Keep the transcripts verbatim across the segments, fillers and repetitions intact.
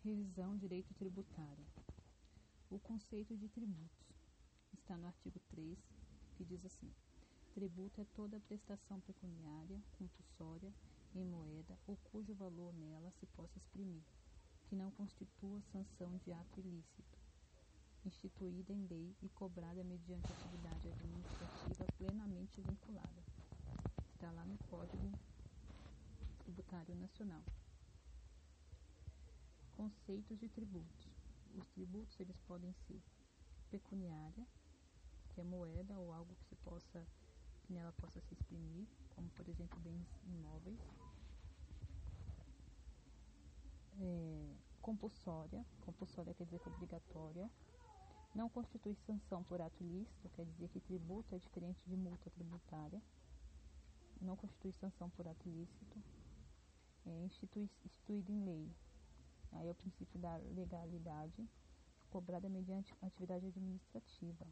Revisão Direito Tributário. O conceito de tributos está no artigo três, que diz assim: tributo é toda prestação pecuniária, compulsória, em moeda ou cujo valor nela se possa exprimir, que não constitua sanção de ato ilícito, instituída em lei e cobrada mediante atividade administrativa plenamente vinculada. Está lá no Código Tributário Nacional. Conceitos de tributos. Os tributos eles podem ser pecuniária, que é moeda ou algo que se possa, que nela possa se exprimir, como por exemplo bens imóveis. É, compulsória, compulsória quer dizer que é obrigatória. Não constitui sanção por ato ilícito, quer dizer que tributo é diferente de multa tributária. Não constitui sanção por ato ilícito. É, institui, instituído em lei. Aí é o princípio da legalidade, cobrada mediante atividade administrativa.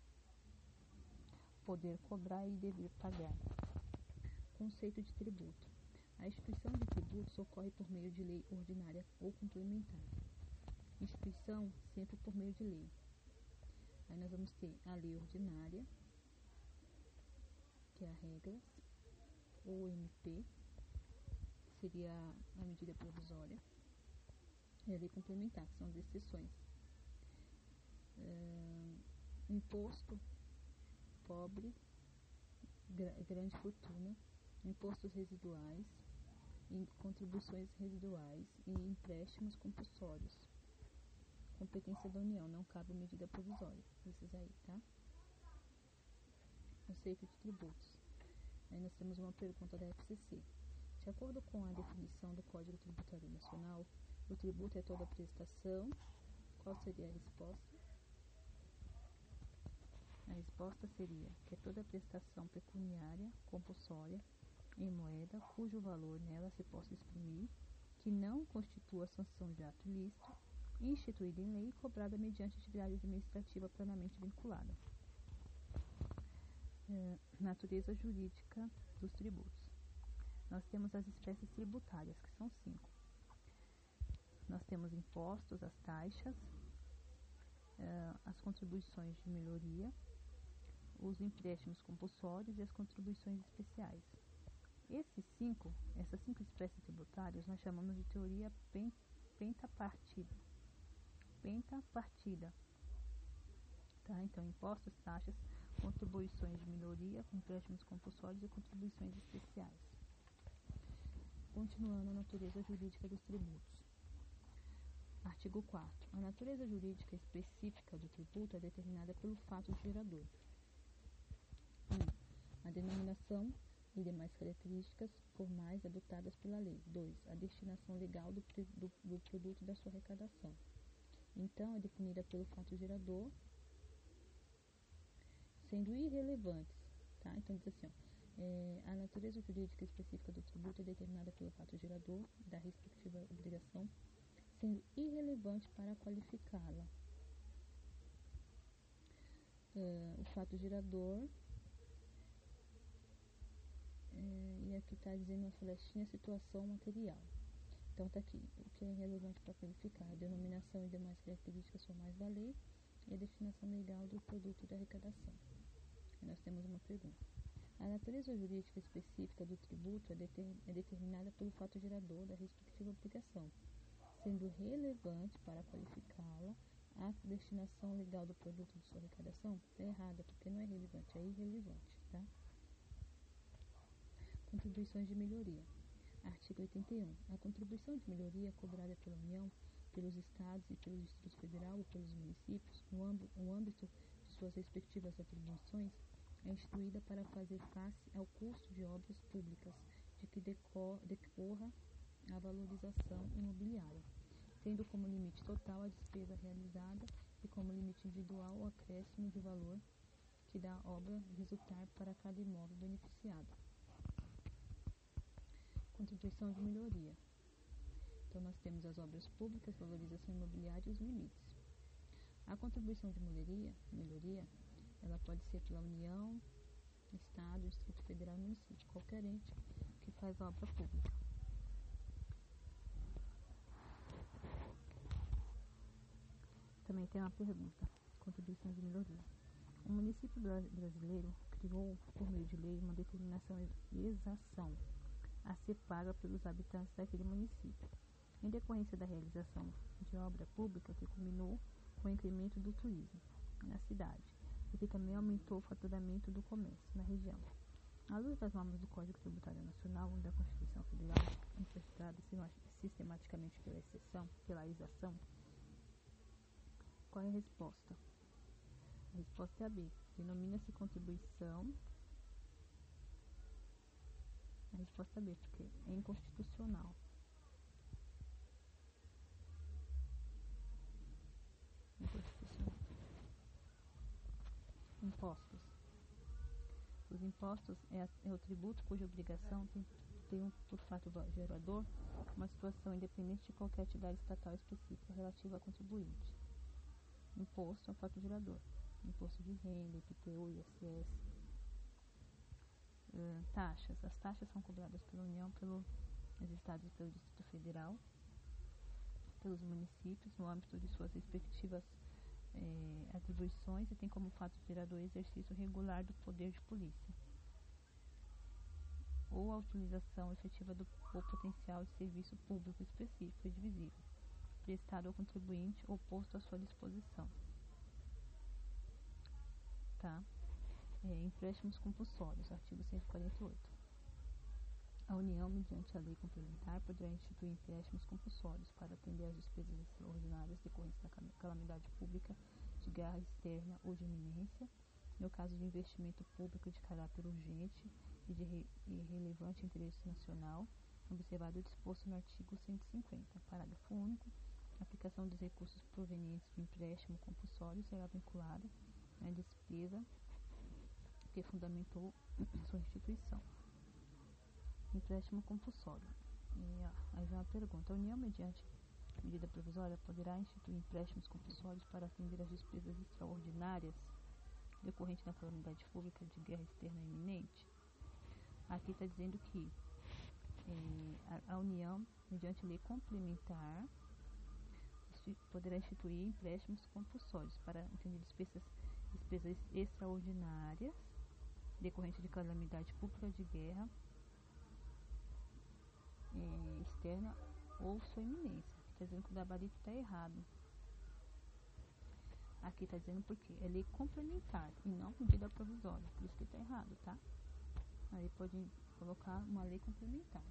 Poder cobrar e dever pagar. Conceito de tributo. A instituição de tributos ocorre por meio de lei ordinária ou complementar. Instituição sempre por meio de lei. Aí nós vamos ter a lei ordinária, que é a regras, ou M P, que seria a medida provisória, e a lei complementar, que são as exceções. Uh, imposto, pobre, gra grande fortuna, impostos residuais, contribuições residuais e empréstimos compulsórios. Competência da União, não cabe medida provisória. Esses aí, tá? Conceito de tributos. Aí nós temos uma pergunta da F C C. De acordo com a definição do Código Tributário Nacional, o tributo é toda prestação. Qual seria a resposta? A resposta seria que é toda prestação pecuniária, compulsória, em moeda, cujo valor nela se possa exprimir, que não constitua sanção de ato ilícito, instituída em lei e cobrada mediante atividade administrativa plenamente vinculada. É, natureza jurídica dos tributos. Nós temos as espécies tributárias, que são cinco. Nós temos impostos, as taxas, é, as contribuições de melhoria, os empréstimos compulsórios e as contribuições especiais. Esses cinco, essas cinco espécies tributárias nós chamamos de teoria pentapartida. Pentapartida. Tá? Então, impostos, taxas, contribuições de melhoria, empréstimos compulsórios e contribuições especiais. Continuando a natureza jurídica dos tributos. Artigo quarto. A natureza jurídica específica do tributo é determinada pelo fato gerador. um. A denominação e demais características formais adotadas pela lei. dois. A destinação legal do, do, do produto da sua arrecadação. Então, é definida pelo fato gerador, sendo irrelevantes. Tá? Então, diz assim, ó, é, a natureza jurídica específica do tributo é determinada pelo fato gerador da respectiva obrigação, sendo irrelevante para qualificá-la. Uh, o fato gerador, é, e aqui está dizendo na flechinha situação material. Então está aqui, o que é relevante para qualificar: a denominação e demais características formais da lei e a destinação legal do produto da arrecadação. E nós temos uma pergunta. A natureza jurídica específica do tributo é, deter, é determinada pelo fato gerador da respectiva obrigação, sendo relevante para qualificá-la a destinação legal do produto de sua arrecadação. É errada, porque não é relevante, é irrelevante, tá? Contribuições de melhoria. Artigo oitenta e um. A contribuição de melhoria é cobrada pela União, pelos Estados e pelo Distrito Federal ou pelos municípios, no âmbito, no âmbito de suas respectivas atribuições, é instituída para fazer face ao custo de obras públicas de que decor, decorra a valorização imobiliária, tendo como limite total a despesa realizada e como limite individual o acréscimo de valor que da obra resultar para cada imóvel beneficiado. Contribuição de melhoria. Então, nós temos as obras públicas, valorização imobiliária e os limites. A contribuição de melhoria, melhoria, ela pode ser pela União, Estado, Distrito Federal e município, qualquer ente que faz a obra pública. também tem uma pergunta. Contribuição de melhoria. O município brasileiro criou, por meio de lei, uma determinação exação a ser paga pelos habitantes daquele município, em decorrência da realização de obra pública que culminou com o incremento do turismo na cidade e que também aumentou o faturamento do comércio na região. À luz das normas do Código Tributário Nacional e da Constituição Federal, interpretada sistematicamente pela exceção, pela exação, qual é a resposta? A resposta é a B. Denomina-se contribuição. A resposta é B, porque é inconstitucional. Inconstitucional. Impostos. Os impostos é, a, é o tributo cuja obrigação tem, tem um, por fato gerador uma situação independente de qualquer atividade estatal específica relativa a contribuinte. Imposto é o fato gerador. Imposto de renda, I P T U, I S S. Uh, taxas. As taxas são cobradas pela União, pelos estados e pelo Distrito Federal, pelos municípios, no âmbito de suas respectivas eh, atribuições e tem como fato gerador o exercício regular do poder de polícia ou a utilização efetiva do ou potencial de serviço público específico e divisível, prestado ao contribuinte ou posto à sua disposição. Tá? É, empréstimos compulsórios, artigo cento e quarenta e oito. A União, mediante a lei complementar, poderá instituir empréstimos compulsórios para atender às despesas extraordinárias decorrentes da calamidade pública, de guerra externa ou de iminência, no caso de investimento público de caráter urgente e de re e relevante interesse nacional, observado o disposto no artigo cento e cinquenta, parágrafo único. A aplicação dos recursos provenientes do empréstimo compulsório será vinculada à despesa que fundamentou sua instituição. Empréstimo compulsório. E, ó, aí vem uma pergunta. A União, mediante medida provisória, poderá instituir empréstimos compulsórios para atender às despesas extraordinárias decorrentes da calamidade pública de guerra externa iminente? Aqui está dizendo que eh, a, a União, mediante lei complementar, poderá instituir empréstimos compulsórios para atender despesas, despesas extraordinárias decorrentes de calamidade pública de guerra eh, externa ou sua iminência. Está dizendo que o gabarito está errado. Aqui está dizendo porque é lei complementar e não medida provisória, por isso que está errado, tá? Aí pode colocar uma lei complementar.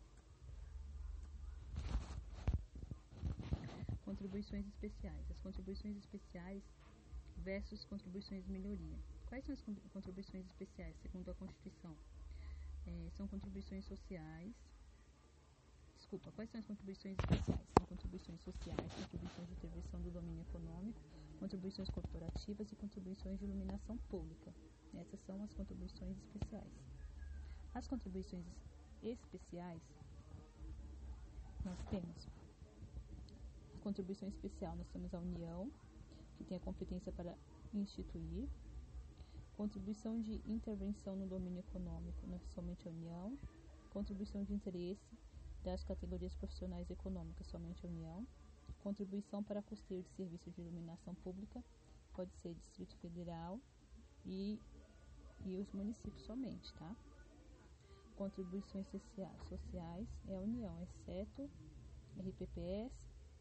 Contribuições especiais. As contribuições especiais versus contribuições de melhoria. Quais são as contribuições especiais, segundo a Constituição? É, são contribuições sociais. Desculpa, quais são as contribuições especiais? São contribuições sociais, contribuições de intervenção do domínio econômico, contribuições corporativas e contribuições de iluminação pública. Essas são as contribuições especiais. As contribuições especiais, nós temos a contribuição especial, nós temos a União, que tem a competência para instituir. Contribuição de intervenção no domínio econômico, não é somente a União. Contribuição de interesse das categorias profissionais econômicas, somente a União. Contribuição para custeio de serviços de iluminação pública, pode ser Distrito Federal e, e os municípios somente, tá? Contribuições sociais é a União, exceto R P P S,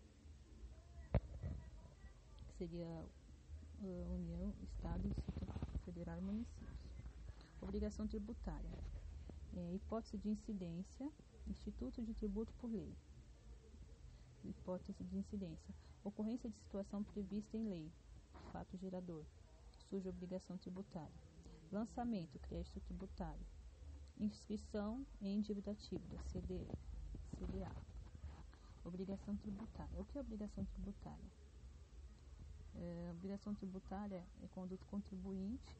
que seria uh, União, Estado, Distrito Federal e municípios. Obrigação tributária. É, hipótese de incidência, Instituto de Tributo por Lei. Hipótese de incidência. Ocorrência de situação prevista em lei. Fato gerador. Surge obrigação tributária. Lançamento, crédito tributário. Inscrição em dívida ativa, C D A. Obrigação tributária. O que é obrigação tributária? É, obrigação tributária é quando o contribuinte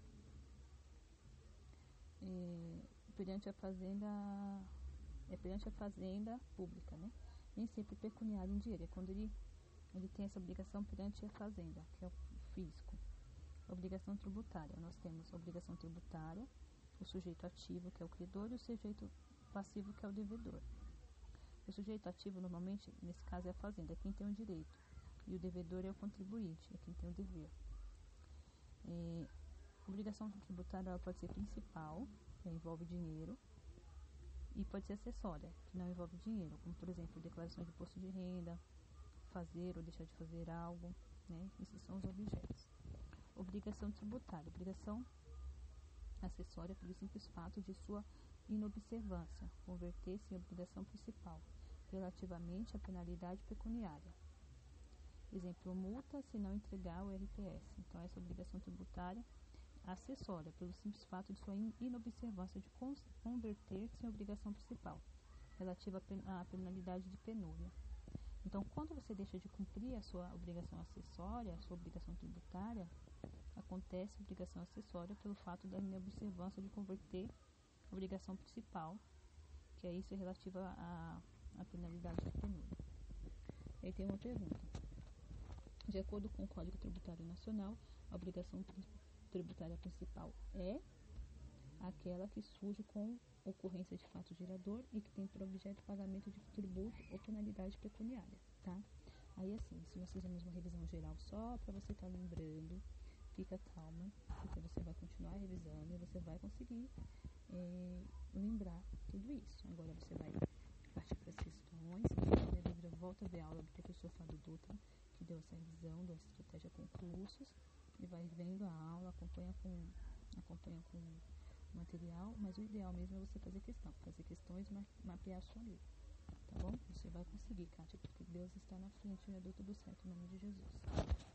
é, perante a fazenda é perante a fazenda pública, né? Nem sempre pecuniário em dinheiro, é quando ele, ele tem essa obrigação perante a fazenda, que é o fisco. Obrigação tributária. Nós temos obrigação tributária, o sujeito ativo, que é o credor, e o sujeito passivo, que é o devedor. O sujeito ativo, normalmente, nesse caso, é a fazenda, é quem tem o direito. E o devedor é o contribuinte, é quem tem o dever. É, obrigação tributária ela pode ser principal, que envolve dinheiro, e pode ser acessória, que não envolve dinheiro, como por exemplo, declaração de imposto de renda, fazer ou deixar de fazer algo, né? Esses são os objetos. Obrigação tributária, obrigação acessória pelo simples fato de sua inobservância, converter-se em obrigação principal, relativamente à penalidade pecuniária. Exemplo, multa se não entregar o R T S. Então, essa obrigação tributária acessória, pelo simples fato de sua inobservância de converter-se em obrigação principal, relativa à penalidade de penúria. Então, quando você deixa de cumprir a sua obrigação acessória, a sua obrigação tributária, acontece a obrigação acessória pelo fato da inobservância de converter a obrigação principal, que é isso é relativa à, à penalidade de penúria. Aí tem uma pergunta. De acordo com o Código Tributário Nacional, a obrigação tributária principal é aquela que surge com ocorrência de fato gerador e que tem por objeto pagamento de tributo ou penalidade pecuniária, tá? Aí assim, se nós fizermos uma revisão geral só para você estar tá lembrando, fica calma, porque você vai continuar revisando e você vai conseguir é, lembrar tudo isso. Agora você vai partir para as questões, né? Dúvida, volta a ver a aula do professor Fábio Dutra, que deu essa revisão da estratégia concursos, e vai vendo a aula, acompanha com, acompanha com o material, mas o ideal mesmo é você fazer questão, fazer questões e mapear a sua letra, tá bom? Você vai conseguir, Kátia, porque Deus está na frente e vai dar tudo certo em nome de Jesus.